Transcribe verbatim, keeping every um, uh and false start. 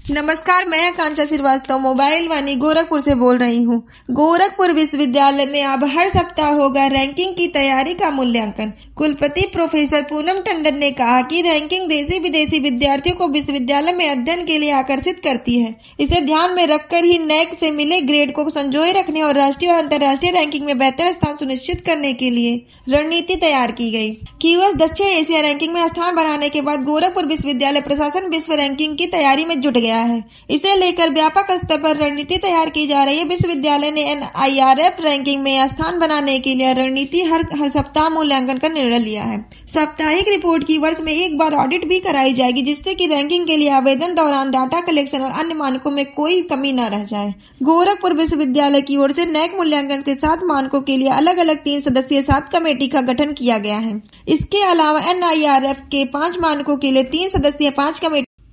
नमस्कार, मैं आकांक्षा श्रीवास्तव मोबाइल वाणी गोरखपुर से बोल रही हूँ। गोरखपुर विश्वविद्यालय में अब हर सप्ताह होगा रैंकिंग की तैयारी का मूल्यांकन। कुलपति प्रोफेसर पूनम टंडन ने कहा कि रैंकिंग देशी विदेशी विद्यार्थियों को विश्वविद्यालय में अध्ययन के लिए आकर्षित करती है। इसे ध्यान में रखकर ही नैक से मिले ग्रेड को संजोए रखने और राष्ट्रीय और अंतर्राष्ट्रीय रैंकिंग में बेहतर स्थान सुनिश्चित करने के लिए रणनीति तैयार की गई। क्यूएस दक्षिण एशिया रैंकिंग में स्थान बनाने के बाद गोरखपुर विश्वविद्यालय प्रशासन विश्व रैंकिंग की तैयारी में जुट गया है। इसे लेकर व्यापक स्तर पर रणनीति तैयार की जा रही है। विश्वविद्यालय ने N I R F ranking में स्थान बनाने के लिए रणनीति हर हर सप्ताह मूल्यांकन का निर्णय लिया है। साप्ताहिक रिपोर्ट की वर्ष में एक बार ऑडिट भी कराई जाएगी, जिससे कि रैंकिंग के लिए आवेदन दौरान डाटा कलेक्शन और अन्य मानकों में कोई कमी न रह जाए। गोरखपुर विश्वविद्यालय की ओर से नैक मूल्यांकन के सात मानकों के लिए अलग अलग तीन सदस्यीय सात कमेटी का गठन किया गया है। इसके अलावा एन आई आर एफ के पांच मानकों के लिए तीन सदस्यीय पांच कमेटी